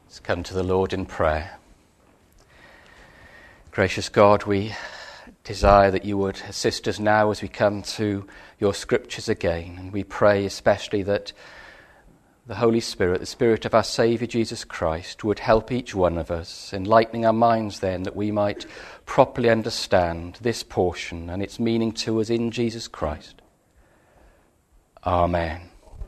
Let's come to the Lord in prayer. Gracious God, we desire that you would assist us now as we come to your scriptures again. And we pray especially that the Holy Spirit, the Spirit of our Saviour Jesus Christ, would help each one of us, enlightening our minds then that we might properly understand this portion and its meaning to us in Jesus Christ. Amen.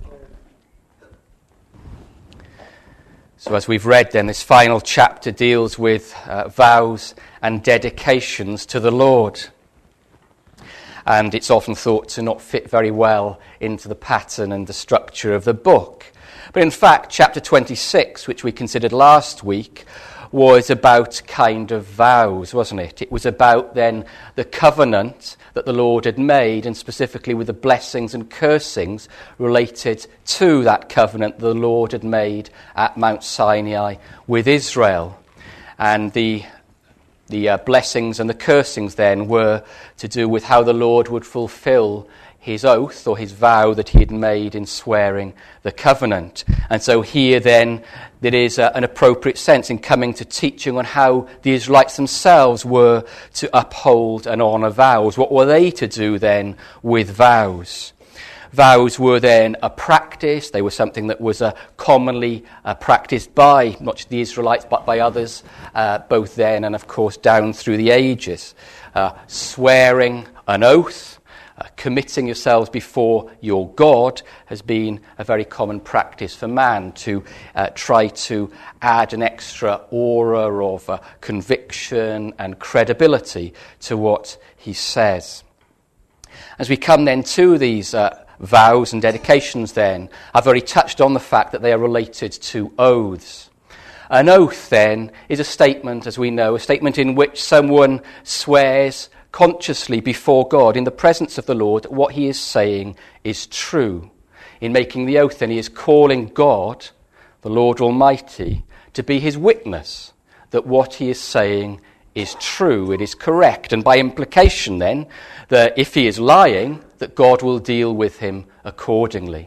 So as we've read then, this final chapter deals with vows and dedications to the Lord. And it's often thought to not fit very well into the pattern and the structure of the book. But in fact, chapter 26, which we considered last week, was about kind of vows, wasn't it? It was about then the covenant that the Lord had made, and specifically with the blessings and cursings related to that covenant the Lord had made at Mount Sinai with Israel. And the blessings and the cursings then were to do with how the Lord would fulfill his oath or his vow that he had made in swearing the covenant. And so here then there is an appropriate sense in coming to teaching on how the Israelites themselves were to uphold and honour vows. What were they to do then with vows? Vows were then a practice. They were something that was commonly practiced by not just the Israelites but by others, both then and of course down through the ages. Swearing an oath, committing yourselves before your God has been a very common practice for man to try to add an extra aura of conviction and credibility to what he says. As we come then to these vows and dedications then, I've already touched on the fact that they are related to oaths. An oath then is a statement, as we know, a statement in which someone swears consciously before God in the presence of the Lord that what he is saying is true. In making the oath then he is calling God, the Lord Almighty, to be his witness that what he is saying is true, it is correct, and by implication then that if he is lying, that God will deal with him accordingly.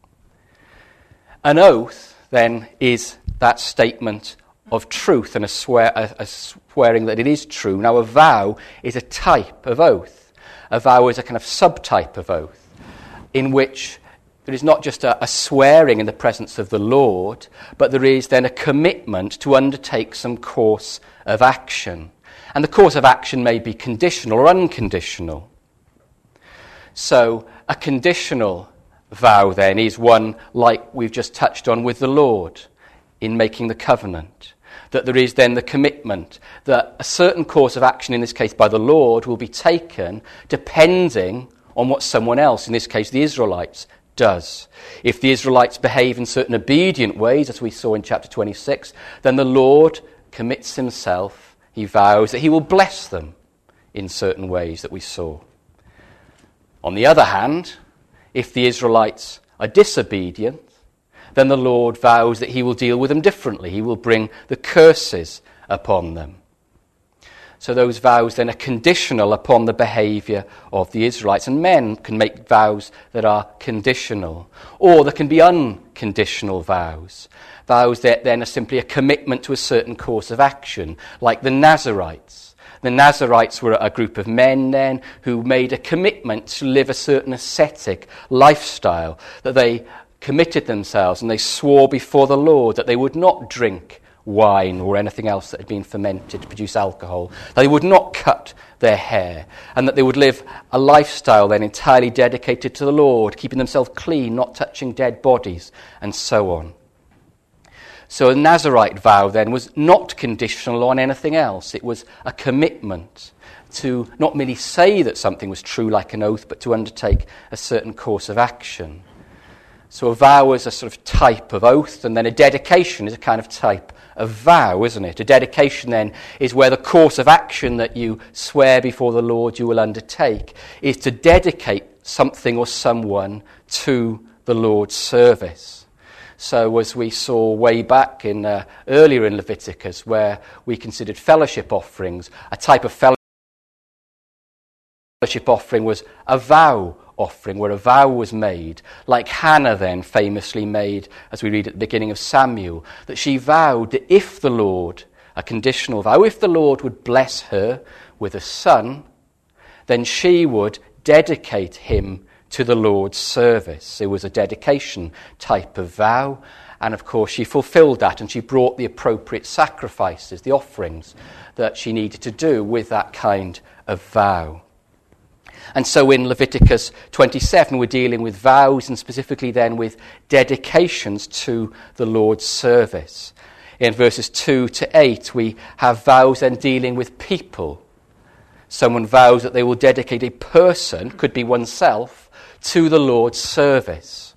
An oath then is that statement of truth and a swearing that it is true. Now a vow is a type of oath. A vow is a kind of subtype of oath in which there is not just a swearing in the presence of the Lord, but there is then a commitment to undertake some course of action. And the course of action may be conditional or unconditional. So a conditional vow then is one like we've just touched on with the Lord in making the covenant. That there is then the commitment that a certain course of action, in this case by the Lord, will be taken depending on what someone else, in this case the Israelites, does. If the Israelites behave in certain obedient ways, as we saw in chapter 26, then the Lord commits himself, he vows that he will bless them in certain ways that we saw. On the other hand, if the Israelites are disobedient, then the Lord vows that he will deal with them differently. He will bring the curses upon them. So those vows then are conditional upon the behaviour of the Israelites. And men can make vows that are conditional. Or there can be unconditional vows. Vows that then are simply a commitment to a certain course of action, like the Nazarites. The Nazarites were a group of men then who made a commitment to live a certain ascetic lifestyle, that they committed themselves and they swore before the Lord that they would not drink wine or anything else that had been fermented to produce alcohol, that they would not cut their hair, and that they would live a lifestyle then entirely dedicated to the Lord, keeping themselves clean, not touching dead bodies, and so on. So a Nazarite vow then was not conditional on anything else. It was a commitment to not merely say that something was true like an oath, but to undertake a certain course of action. So a vow is a sort of type of oath, and then a dedication is a kind of type of vow, isn't it? A dedication then is where the course of action that you swear before the Lord you will undertake is to dedicate something or someone to the Lord's service. So as we saw way back in earlier in Leviticus, where we considered fellowship offerings, a type of fellowship fellowship offering was a vow offering, where a vow was made, like Hannah then famously made, as we read at the beginning of Samuel, that she vowed that if the Lord, a conditional vow, if the Lord would bless her with a son, then she would dedicate him to the Lord's service. It was a dedication type of vow, and of course she fulfilled that, and she brought the appropriate sacrifices, the offerings that she needed to do with that kind of vow. And so in Leviticus 27, we're dealing with vows, and specifically then with dedications to the Lord's service. In verses 2 to 8, we have vows then dealing with people. Someone vows that they will dedicate a person, could be oneself, to the Lord's service.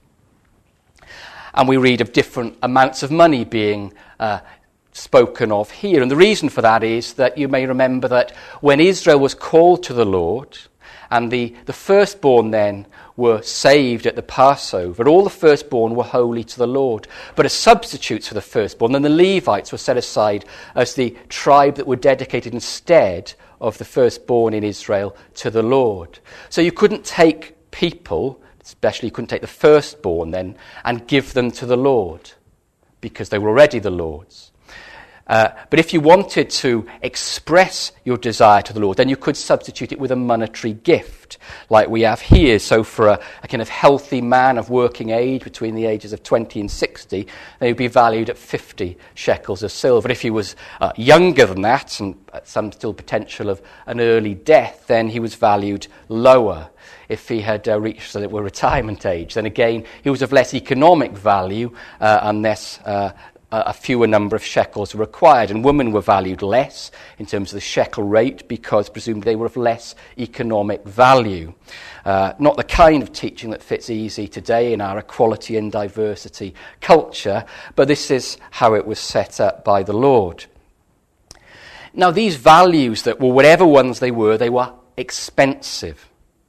And we read of different amounts of money being spoken of here. And the reason for that is that you may remember that when Israel was called to the Lord, and the firstborn then were saved at the Passover, all the firstborn were holy to the Lord. But as substitutes for the firstborn, then the Levites were set aside as the tribe that were dedicated instead of the firstborn in Israel to the Lord. So you couldn't take people, especially you couldn't take the firstborn then, and give them to the Lord, because they were already the Lord's. But if you wanted to express your desire to the Lord, then you could substitute it with a monetary gift, like we have here. So for a kind of healthy man of working age, between the ages of 20 and 60, they would be valued at 50 shekels of silver. If he was younger than that, and some still potential of an early death, then he was valued lower. If he had reached, so that were retirement age, then again, he was of less economic value, unless a fewer number of shekels were required. And women were valued less in terms of the shekel rate, because presumably they were of less economic value. Not the kind of teaching that fits easy today in our equality and diversity culture, but this is how it was set up by the Lord. Now, these values that were whatever ones they were expensive.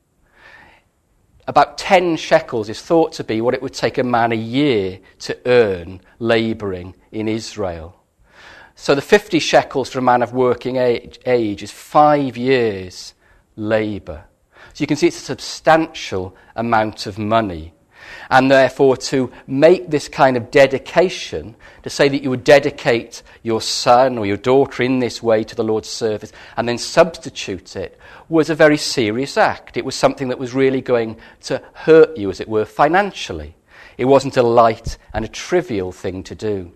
About 10 shekels is thought to be what it would take a man a year to earn labouring in Israel. So the 50 shekels for a man of working age is 5 years' labour. So you can see it's a substantial amount of money. And therefore, to make this kind of dedication, to say that you would dedicate your son or your daughter in this way to the Lord's service and then substitute it, was a very serious act. It was something that was really going to hurt you, as it were, financially. It wasn't a light and a trivial thing to do.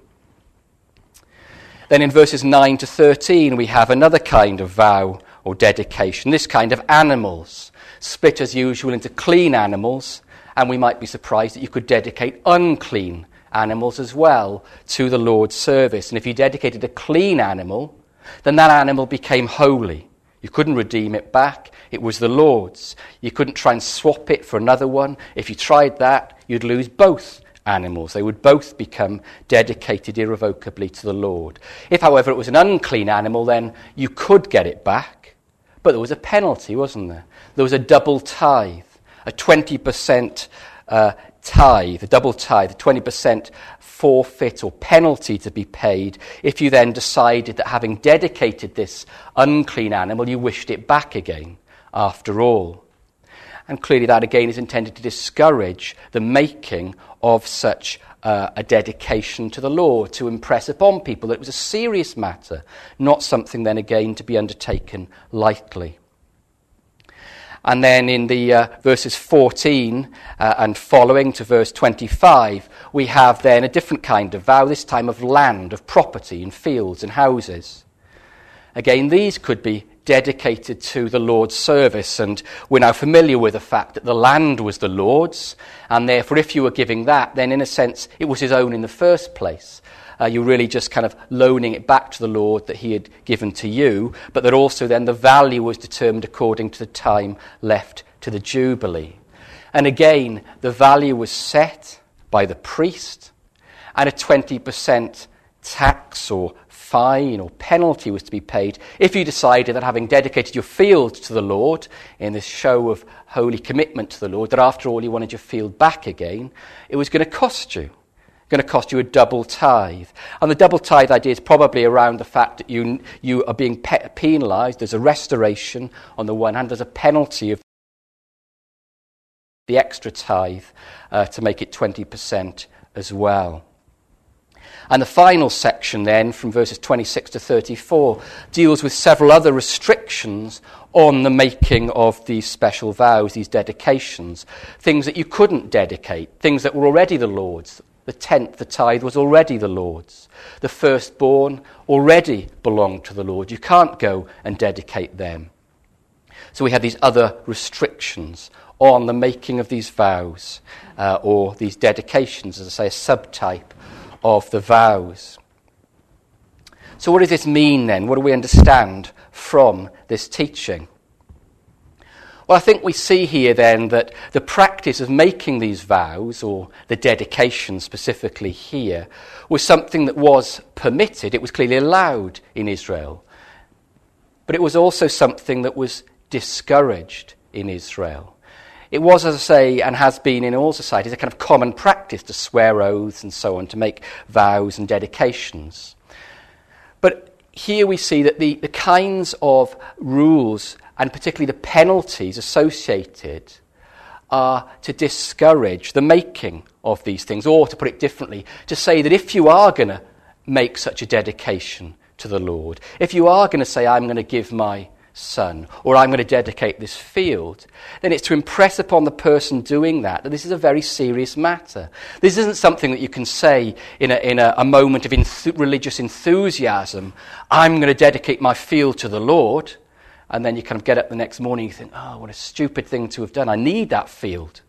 Then in verses 9 to 13, we have another kind of vow or dedication, this kind of animals, split as usual into clean animals, and we might be surprised that you could dedicate unclean animals as well to the Lord's service. And if you dedicated a clean animal, then that animal became holy. You couldn't redeem it back. It was the Lord's. You couldn't try and swap it for another one. If you tried that, you'd lose both animals. They would both become dedicated irrevocably to the Lord. If, however, it was an unclean animal, then you could get it back. But there was a penalty, wasn't there? There was a double tithe. A 20% tithe, a double tithe, a 20% forfeit or penalty to be paid if you then decided that having dedicated this unclean animal, you wished it back again after all. And clearly that again is intended to discourage the making of such a dedication to the Lord, to impress upon people that it was a serious matter, not something then again to be undertaken lightly. And then in the verses 14 and following to verse 25, we have then a different kind of vow, this time of land, of property and fields and houses. Again, these could be dedicated to the Lord's service, and we're now familiar with the fact that the land was the Lord's, and therefore if you were giving that, then in a sense it was his own in the first place. You're really just kind of loaning it back to the Lord that he had given to you, but that also then the value was determined according to the time left to the Jubilee. And again, the value was set by the priest, and a 20% tax or fine or penalty was to be paid if you decided that, having dedicated your field to the Lord in this show of holy commitment to the Lord, that after all you wanted your field back again, it was going to cost you. going to cost you a double tithe. And the double tithe idea is probably around the fact that you are being penalised. There's a restoration on the one hand, there's a penalty of the extra tithe to make it 20% as well. And the final section then, from verses 26 to 34, deals with several other restrictions on the making of these special vows, these dedications. Things that you couldn't dedicate, things that were already the Lord's. The tenth, the tithe, was already the Lord's. The firstborn already belonged to the Lord. You can't go and dedicate them. So we had these other restrictions on the making of these vows, or these dedications, as I say, a subtype of the vows. So what does this mean then? What do we understand from this teaching? Well, I think we see here then that the practice of making these vows, or the dedication specifically here, was something that was permitted. It was clearly allowed in Israel. But it was also something that was discouraged in Israel. It was, as I say, and has been in all societies, a kind of common practice to swear oaths and so on, to make vows and dedications. But here we see that the kinds of rules, and particularly the penalties associated, are to discourage the making of these things, or to put it differently, to say that if you are going to make such a dedication to the Lord, if you are going to say, I'm going to give my son, or I'm going to dedicate this field, then it's to impress upon the person doing that this is a very serious matter. This isn't something that you can say in a moment of religious enthusiasm, I'm going to dedicate my field to the Lord, and then you kind of get up the next morning and you think, oh, what a stupid thing to have done. I need that field.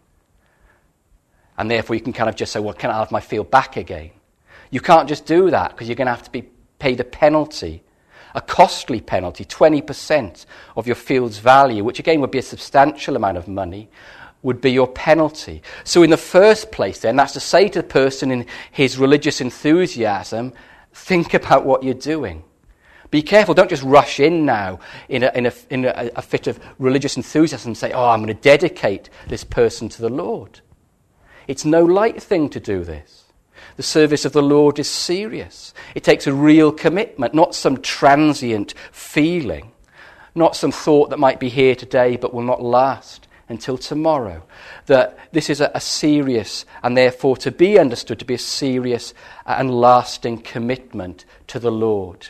And therefore you can kind of just say, well, can I have my field back again? You can't just do that, because you're going to have to be paid a penalty, a costly penalty, 20% of your field's value, which again would be a substantial amount of money, would be your penalty. So in the first place then, that's to say to the person in his religious enthusiasm, think about what you're doing. Be careful, don't just rush in now in a fit of religious enthusiasm and say, oh, I'm going to dedicate this person to the Lord. It's no light thing to do this. The service of the Lord is serious. It takes a real commitment, not some transient feeling, not some thought that might be here today but will not last until tomorrow. That this is a serious, and therefore to be understood to be a serious and lasting commitment to the Lord.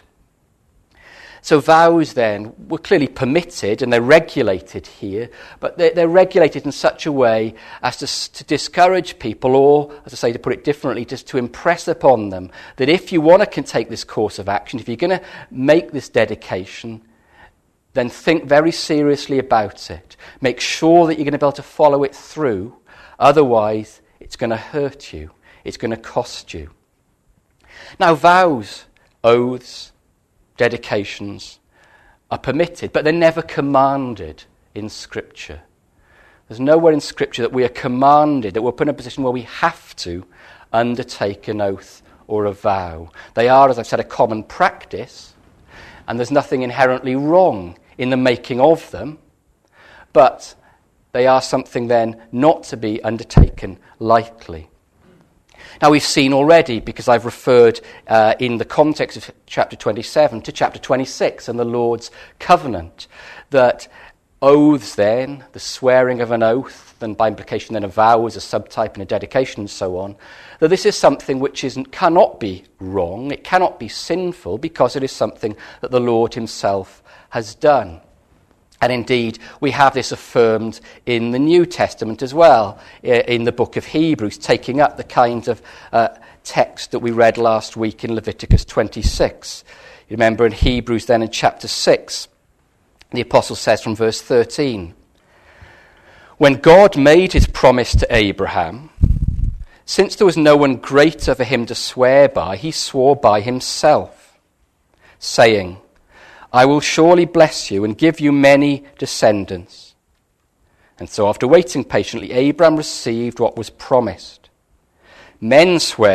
So vows then were clearly permitted, and they're regulated here, but they're regulated in such a way as to discourage people, or, as I say, to put it differently, just to impress upon them that if you want to take this course of action, if you're going to make this dedication, then think very seriously about it. Make sure that you're going to be able to follow it through, otherwise it's going to hurt you, it's going to cost you. Now vows, oaths, dedications are permitted, but they're never commanded in Scripture. There's nowhere in Scripture that we are commanded, that we're put in a position where we have to undertake an oath or a vow. They are, as I've said, a common practice, and there's nothing inherently wrong in the making of them, but they are something then not to be undertaken lightly. Now we've seen already, because I've referred in the context of chapter 27 to chapter 26 and the Lord's covenant, that oaths then, the swearing of an oath, and by implication then a vow as a subtype and a dedication and so on, that this is something which cannot be wrong, it cannot be sinful, because it is something that the Lord himself has done. And indeed, we have this affirmed in the New Testament as well, in the book of Hebrews, taking up the kind of text that we read last week in Leviticus 26. You remember in Hebrews then in chapter 6, the apostle says from verse 13, when God made his promise to Abraham, since there was no one greater for him to swear by, he swore by himself, saying, I will surely bless you and give you many descendants. And so after waiting patiently, Abraham received what was promised. Men swear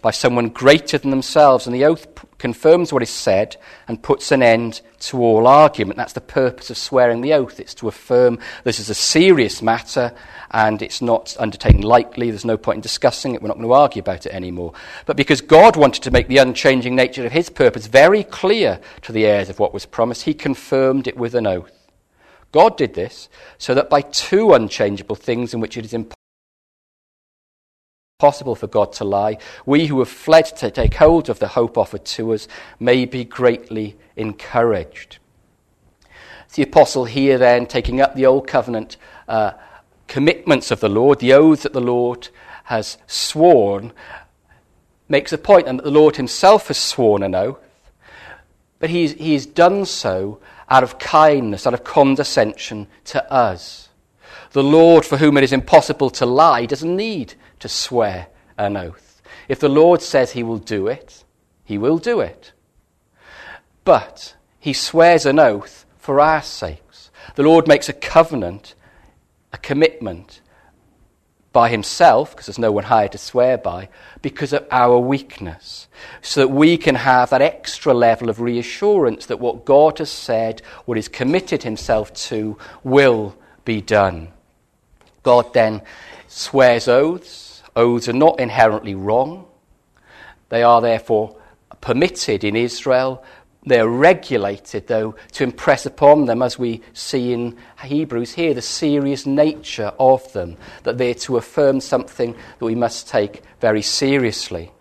by someone greater than themselves, and the oath confirms what is said and puts an end to all argument. That's the purpose of swearing the oath. It's to affirm this is a serious matter and it's not undertaken lightly. There's no point in discussing it. We're not going to argue about it anymore. But because God wanted to make the unchanging nature of his purpose very clear to the heirs of what was promised, he confirmed it with an oath. God did this so that by two unchangeable things in which it is impossible for God to lie, we who have fled to take hold of the hope offered to us may be greatly encouraged. The apostle here then, taking up the old covenant commitments of the Lord, the oaths that the Lord has sworn, makes a point, and that the Lord himself has sworn an oath, but he's done so out of kindness, out of condescension to us. The Lord, for whom it is impossible to lie, doesn't need to swear an oath. If the Lord says he will do it, he will do it. But he swears an oath for our sakes. The Lord makes a covenant, a commitment by himself, because there's no one higher to swear by, because of our weakness, so that we can have that extra level of reassurance that what God has said, what he's committed himself to, will be done. God then swears oaths. Oaths are not inherently wrong. They are therefore permitted in Israel. They're regulated, though, to impress upon them, as we see in Hebrews here, the serious nature of them, that they're to affirm something that we must take very seriously.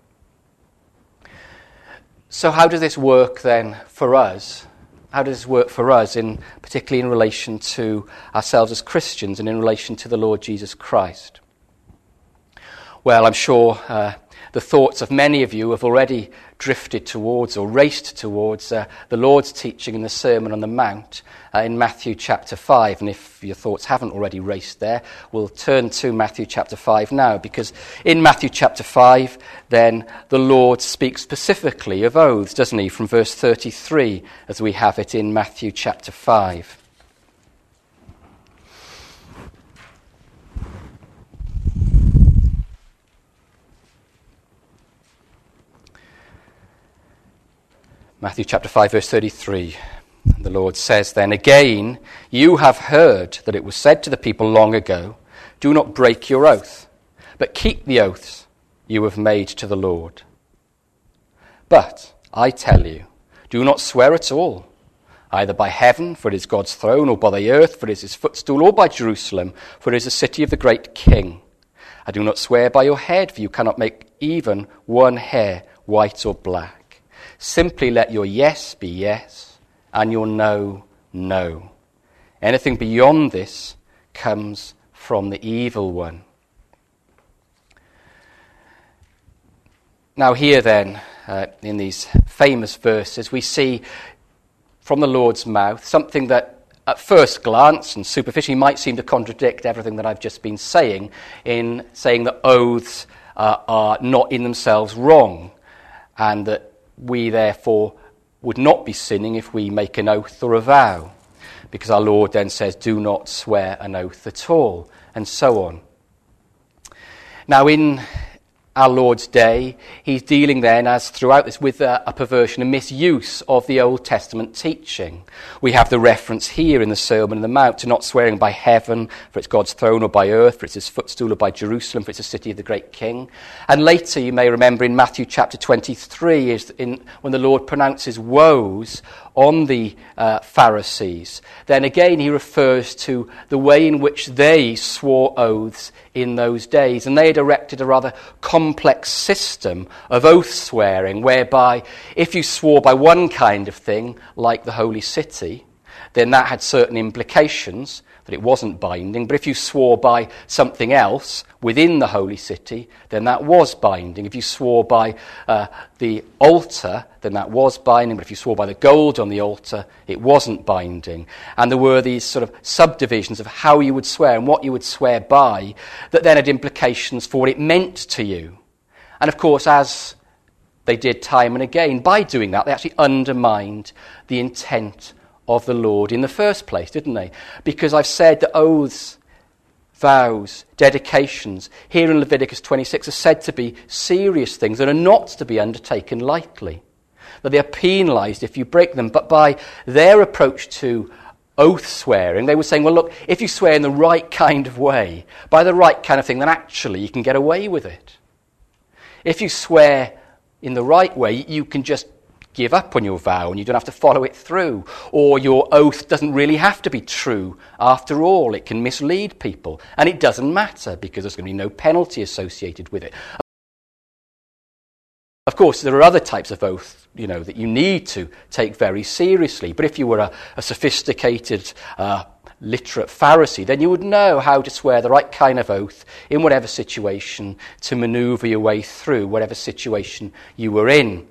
So how does this work then for us? How does this work for us, particularly in relation to ourselves as Christians and in relation to the Lord Jesus Christ? Well, I'm sure the thoughts of many of you have already drifted towards or raced towards the Lord's teaching in the Sermon on the Mount in Matthew chapter 5. And if your thoughts haven't already raced there, we'll turn to Matthew chapter 5 now, because in Matthew chapter 5, then the Lord speaks specifically of oaths, doesn't he, from verse 33, as we have it in Matthew chapter 5. Matthew chapter 5, verse 33. The Lord says then, "Again, you have heard that it was said to the people long ago, 'Do not break your oath, but keep the oaths you have made to the Lord.' But I tell you, do not swear at all, either by heaven, for it is God's throne, or by the earth, for it is his footstool, or by Jerusalem, for it is the city of the great King. And do not swear by your head, for you cannot make even one hair white or black. Simply let your yes be yes, and your no, no. Anything beyond this comes from the evil one." Now here then, in these famous verses, we see from the Lord's mouth something that at first glance and superficially might seem to contradict everything that I've just been saying, in saying that oaths are not in themselves wrong, and that we therefore would not be sinning if we make an oath or a vow, because our Lord then says, "Do not swear an oath at all," and so on. Now in our Lord's day, he's dealing then, as throughout this, with a perversion, a misuse of the Old Testament teaching. We have the reference here in the Sermon on the Mount to not swearing by heaven, for it's God's throne, or by earth, for it's his footstool, or by Jerusalem, for it's the city of the great King. And later, you may remember in Matthew chapter 23, when the Lord pronounces woes on the Pharisees, then again he refers to the way in which they swore oaths in those days. And they had erected a rather complex system of oath swearing, whereby if you swore by one kind of thing, like the holy city, then that had certain implications, that it wasn't binding. But if you swore by something else within the holy city, then that was binding. If you swore by the altar, then that was binding. But if you swore by the gold on the altar, it wasn't binding. And there were these sort of subdivisions of how you would swear and what you would swear by that then had implications for what it meant to you. And of course, as they did time and again, by doing that, they actually undermined the intent of the Lord in the first place, didn't they? Because I've said that oaths vows, dedications, here in Leviticus 26 are said to be serious things that are not to be undertaken lightly, that they are penalised if you break them. But by their approach to oath swearing, they were saying, well, look, if you swear in the right kind of way, by the right kind of thing, then actually you can get away with it. If you swear in the right way, you can just give up on your vow and you don't have to follow it through. Or your oath doesn't really have to be true after all. It can mislead people. And it doesn't matter because there's going to be no penalty associated with it. Of course, there are other types of oath, that you need to take very seriously. But if you were a sophisticated, literate Pharisee, then you would know how to swear the right kind of oath in whatever situation to manoeuvre your way through whatever situation you were in.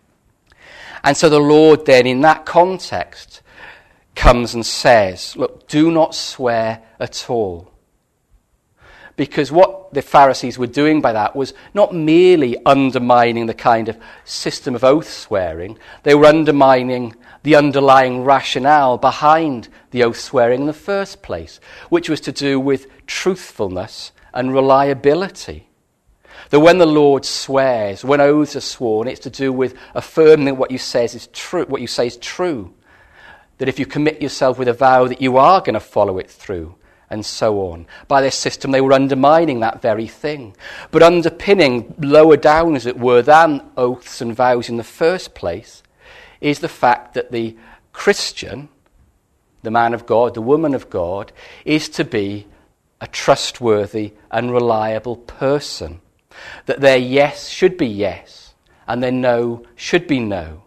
And so the Lord then, in that context, comes and says, look, do not swear at all. Because what the Pharisees were doing by that was not merely undermining the kind of system of oath swearing, they were undermining the underlying rationale behind the oath swearing in the first place, which was to do with truthfulness and reliability. That when the Lord swears, when oaths are sworn, it's to do with affirming that what you say is true. That if you commit yourself with a vow that you are going to follow it through, and so on. By their system, they were undermining that very thing. But underpinning, lower down as it were, than oaths and vows in the first place, is the fact that the Christian, the man of God, the woman of God, is to be a trustworthy and reliable person. That their yes should be yes, and their no should be no.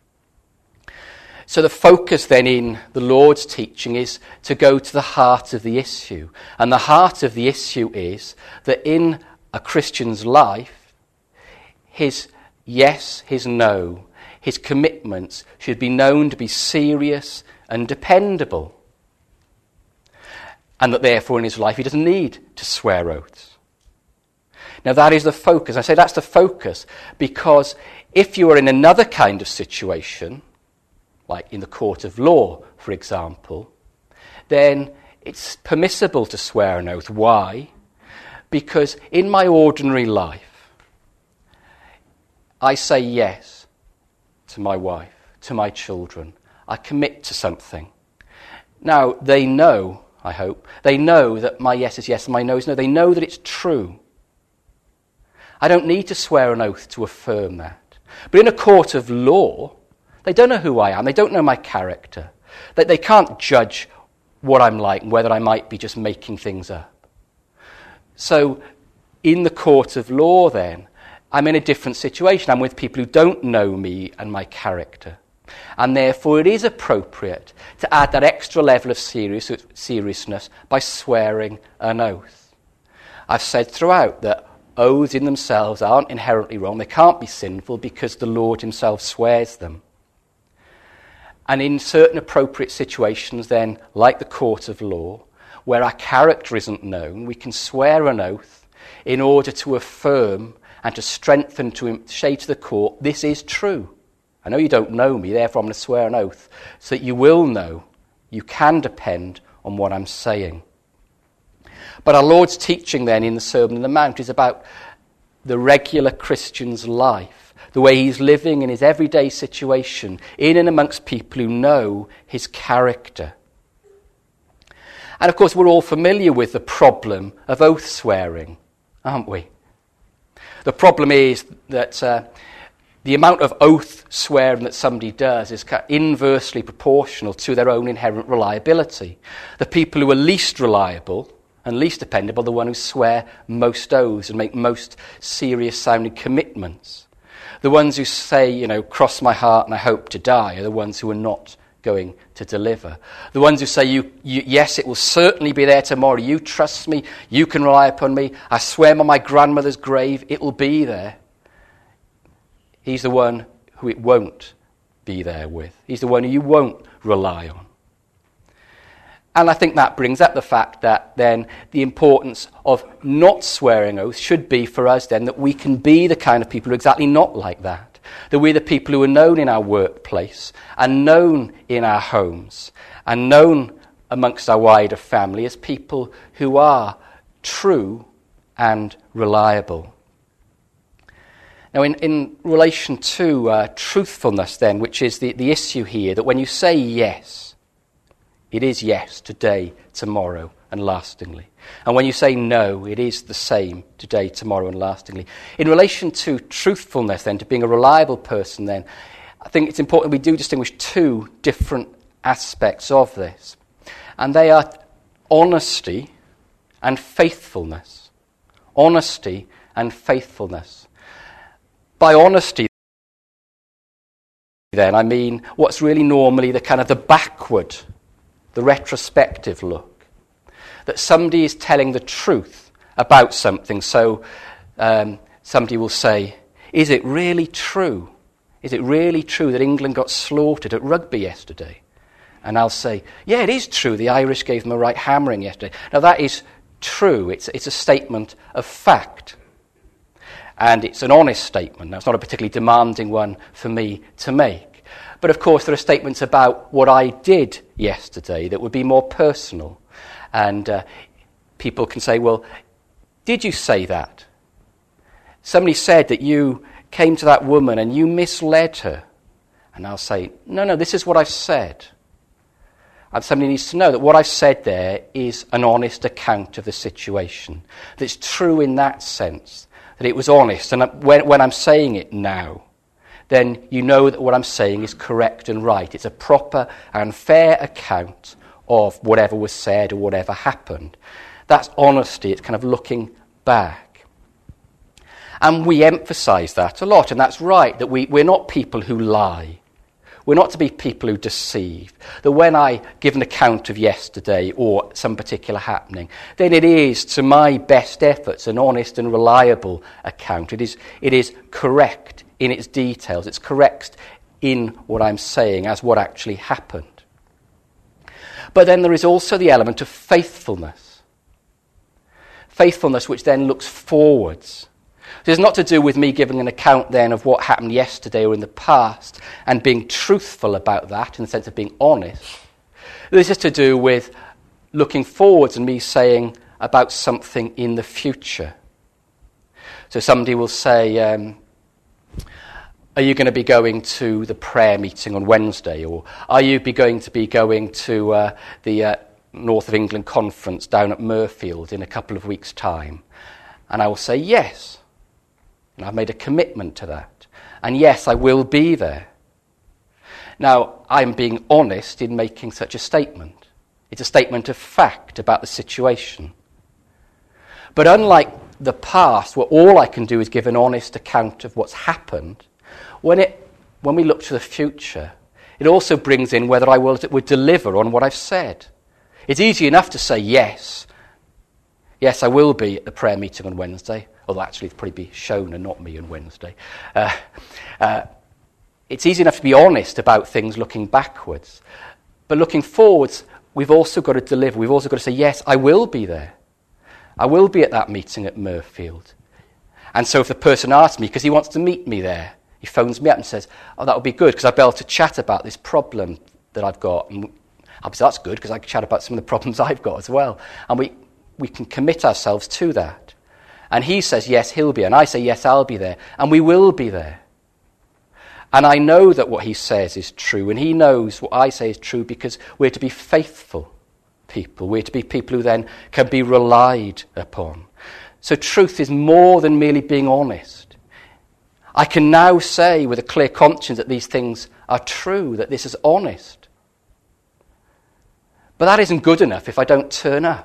So the focus then in the Lord's teaching is to go to the heart of the issue. And the heart of the issue is that in a Christian's life, his yes, his no, his commitments should be known to be serious and dependable. And that therefore in his life he doesn't need to swear oaths. Now that is the focus. I say that's the focus because if you are in another kind of situation, like in the court of law, for example, then it's permissible to swear an oath. Why? Because in my ordinary life, I say yes to my wife, to my children. I commit to something. Now, they know, I hope, they know that my yes is yes and my no is no. They know that it's true. I don't need to swear an oath to affirm that. But in a court of law, they don't know who I am. They don't know my character. They can't judge what I'm like and whether I might be just making things up. So in the court of law then, I'm in a different situation. I'm with people who don't know me and my character. And therefore it is appropriate to add that extra level of seriousness by swearing an oath. I've said throughout that oaths in themselves aren't inherently wrong. They can't be sinful because the Lord himself swears them. And in certain appropriate situations then, like the court of law, where our character isn't known, we can swear an oath in order to affirm and to strengthen, to say to the court, this is true. I know you don't know me, therefore I'm going to swear an oath, so that you will know, you can depend on what I'm saying. But our Lord's teaching then in the Sermon on the Mount is about the regular Christian's life, the way he's living in his everyday situation, in and amongst people who know his character. And of course, we're all familiar with the problem of oath swearing, aren't we? The problem is that the amount of oath swearing that somebody does is inversely proportional to their own inherent reliability. The people who are least reliable and least dependable are the ones who swear most oaths and make most serious-sounding commitments. The ones who say, cross my heart and I hope to die are the ones who are not going to deliver. The ones who say, yes, it will certainly be there tomorrow. You trust me. You can rely upon me. I swear by my grandmother's grave, it will be there. He's the one who it won't be there with. He's the one who you won't rely on. And I think that brings up the fact that then the importance of not swearing oaths should be for us then that we can be the kind of people who are exactly not like that. That we're the people who are known in our workplace and known in our homes and known amongst our wider family as people who are true and reliable. Now, in relation to truthfulness, then, which is the issue here, that when you say yes, it is yes today, tomorrow, and lastingly. And when you say no, it is the same today, tomorrow, and lastingly. In relation to truthfulness, then, to being a reliable person, then, I think it's important we do distinguish two different aspects of this. And they are honesty and faithfulness. Honesty and faithfulness. By honesty, then, I mean what's really normally the kind of the backward, the retrospective look. That somebody is telling the truth about something. So somebody will say, is it really true? Is it really true that England got slaughtered at rugby yesterday? And I'll say, yeah, it is true. The Irish gave them a right hammering yesterday. Now, that is true. It's a statement of fact. And it's an honest statement. Now, it's not a particularly demanding one for me to make. But, of course, there are statements about what I did yesterday that would be more personal. And people can say, well, did you say that? Somebody said that you came to that woman and you misled her. And I'll say, no, this is what I've said. And somebody needs to know that what I've said there is an honest account of the situation. That's true in that sense, that it was honest. And when I'm saying it now, then you know that what I'm saying is correct and right. It's a proper and fair account of whatever was said or whatever happened. That's honesty. It's kind of looking back. And we emphasise that a lot, and that's right, that we're not people who lie. We're not to be people who deceive. That when I give an account of yesterday or some particular happening, then it is, to my best efforts, an honest and reliable account. It is correct in its details. It's correct in what I'm saying as what actually happened. But then there is also the element of faithfulness. Faithfulness which then looks forwards. So it's not to do with me giving an account then of what happened yesterday or in the past and being truthful about that in the sense of being honest. This is to do with looking forwards and me saying about something in the future. So somebody will say, are you going to be going to the prayer meeting on Wednesday? Or are you going to be going to the North of England conference down at Mirfield in a couple of weeks' time? And I will say yes. And I've made a commitment to that. And yes, I will be there. Now, I'm being honest in making such a statement. It's a statement of fact about the situation. But unlike the past, where all I can do is give an honest account of what's happened, when we look to the future, it also brings in whether I would deliver on what I've said. It's easy enough to say yes. Yes, I will be at the prayer meeting on Wednesday. Although actually it'll probably be Shona and not me on Wednesday. It's easy enough to be honest about things looking backwards. But looking forwards, we've also got to deliver. We've also got to say, yes, I will be there. I will be at that meeting at Mirfield. And so if the person asks me, because he wants to meet me there, he phones me up and says, oh, that would be good, because I'll be able to chat about this problem that I've got. And I'll say, that's good, because I can chat about some of the problems I've got as well. And we can commit ourselves to that. And he says, yes, he'll be. And I say, yes, I'll be there. And we will be there. And I know that what he says is true. And he knows what I say is true because we're to be faithful people. We're to be people who then can be relied upon. So truth is more than merely being honest. I can now say with a clear conscience that these things are true, that this is honest. But that isn't good enough if I don't turn up.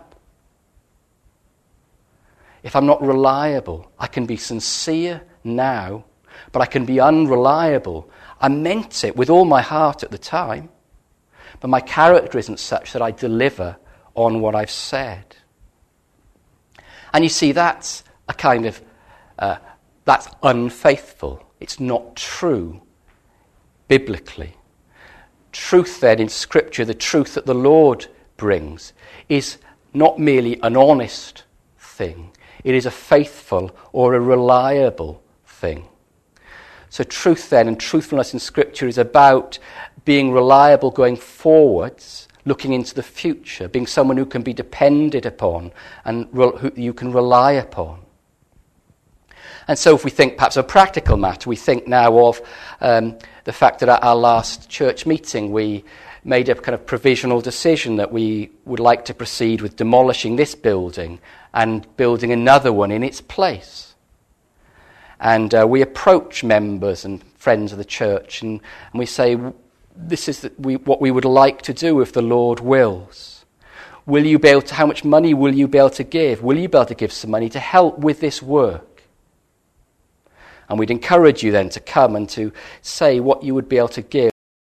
If I'm not reliable, I can be sincere now, but I can be unreliable. I meant it with all my heart at the time, but my character isn't such that I deliver on what I've said. And you see, that's a kind of, that's unfaithful. It's not true biblically. Truth then in Scripture, the truth that the Lord brings, is not merely an honest thing. It is a faithful or a reliable thing. So truth then and truthfulness in Scripture is about being reliable going forwards, looking into the future, being someone who can be depended upon and who you can rely upon. And so if we think perhaps of a practical matter, we think now of the fact that at our last church meeting we made a kind of provisional decision that we would like to proceed with demolishing this building and building another one in its place. And we approach members and friends of the church and we say, this is what we would like to do if the Lord wills. Will you be able to, how much money will you be able to give? Will you be able to give some money to help with this work? And we'd encourage you then to come and to say what you would be able to give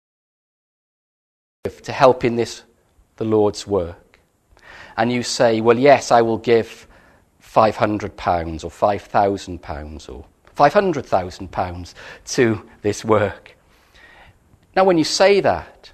to help in this, the Lord's work. And you say, well, yes, I will give £500 or £5,000 or £500,000 to this work. Now, when you say that,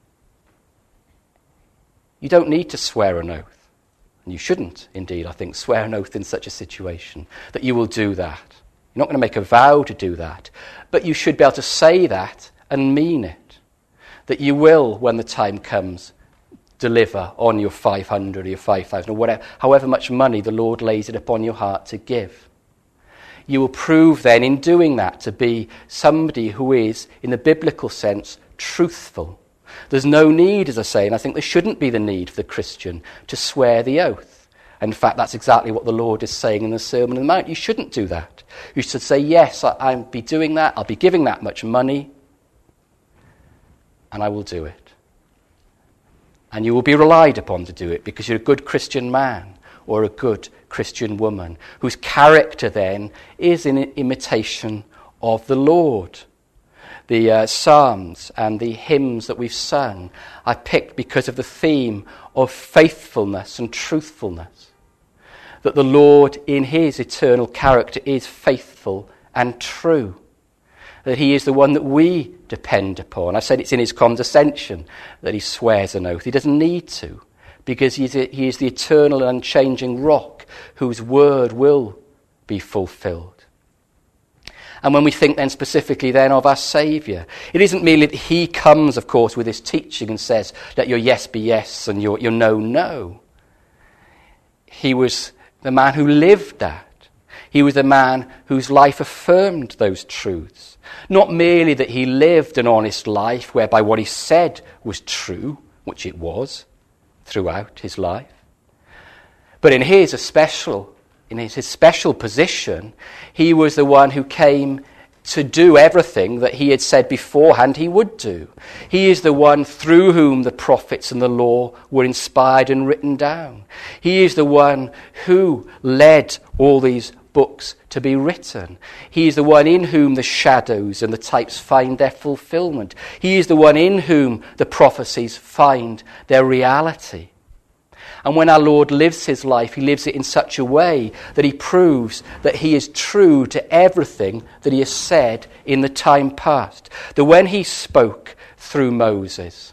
you don't need to swear an oath. And you shouldn't, indeed, I think, swear an oath in such a situation, that you will do that. You're not going to make a vow to do that. But you should be able to say that and mean it. That you will, when the time comes, deliver on your 500 or your 5,000 or whatever, however much money the Lord lays it upon your heart to give. You will prove then in doing that to be somebody who is, in the biblical sense, truthful. There's no need, as I say, and I think there shouldn't be the need for the Christian to swear the oath. In fact, that's exactly what the Lord is saying in the Sermon on the Mount. You shouldn't do that. You should say, yes, I'll be doing that, I'll be giving that much money, and I will do it. And you will be relied upon to do it because you're a good Christian man or a good Christian woman whose character then is in imitation of the Lord. The psalms and the hymns that we've sung I picked because of the theme of faithfulness and truthfulness. That the Lord in his eternal character is faithful and true. That he is the one that we depend upon. I said it's in his condescension that he swears an oath. He doesn't need to, because he is the eternal and unchanging rock whose word will be fulfilled. And when we think then specifically then of our Saviour, it isn't merely that he comes, of course, with his teaching and says, let your yes be yes and your no, no. He was the man who lived that. He was the man whose life affirmed those truths. Not merely that he lived an honest life whereby what he said was true, which it was throughout his life, but in his special position, he was the one who came to do everything that he had said beforehand he would do. He is the one through whom the prophets and the law were inspired and written down. He is the one who led all these books to be written. He is the one in whom the shadows and the types find their fulfillment. He is the one in whom the prophecies find their reality. And when our Lord lives his life, he lives it in such a way that he proves that he is true to everything that he has said in the time past. That when he spoke through Moses,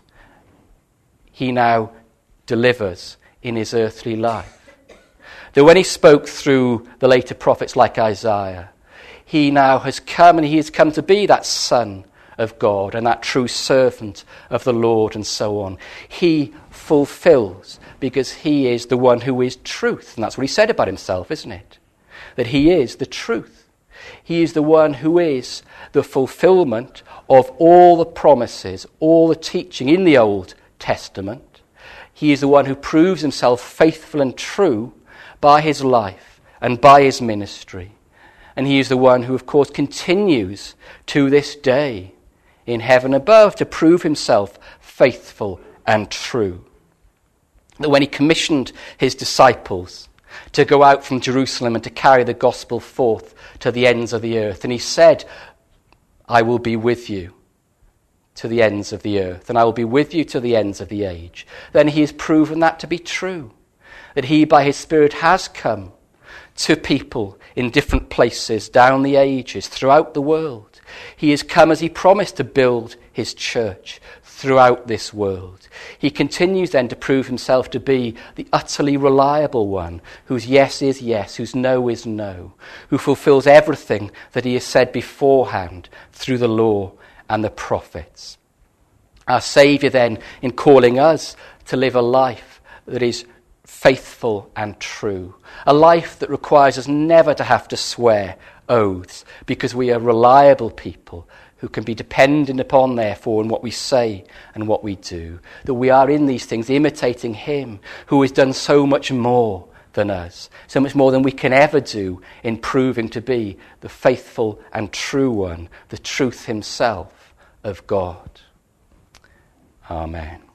he now delivers in his earthly life. That when he spoke through the later prophets like Isaiah, he now has come and he has come to be that Son of God and that true servant of the Lord and so on. He fulfills because he is the one who is truth. And that's what he said about himself, isn't it? That he is the truth. He is the one who is the fulfillment of all the promises, all the teaching in the Old Testament. He is the one who proves himself faithful and true by his life and by his ministry. And he is the one who, of course, continues to this day in heaven above to prove himself faithful and true. That when he commissioned his disciples to go out from Jerusalem and to carry the gospel forth to the ends of the earth, and he said, I will be with you to the ends of the earth, and I will be with you to the ends of the age, then he has proven that to be true. That he, by his Spirit, has come to people in different places down the ages, throughout the world. He has come as he promised to build his church throughout this world. He continues then to prove himself to be the utterly reliable one, whose yes is yes, whose no is no, who fulfills everything that he has said beforehand through the law and the prophets. Our Saviour then, in calling us to live a life that is faithful and true, a life that requires us never to have to swear oaths, because we are reliable people who can be dependent upon, therefore, in what we say and what we do, that we are in these things imitating him who has done so much more than us, so much more than we can ever do in proving to be the faithful and true one, the truth himself of God. Amen.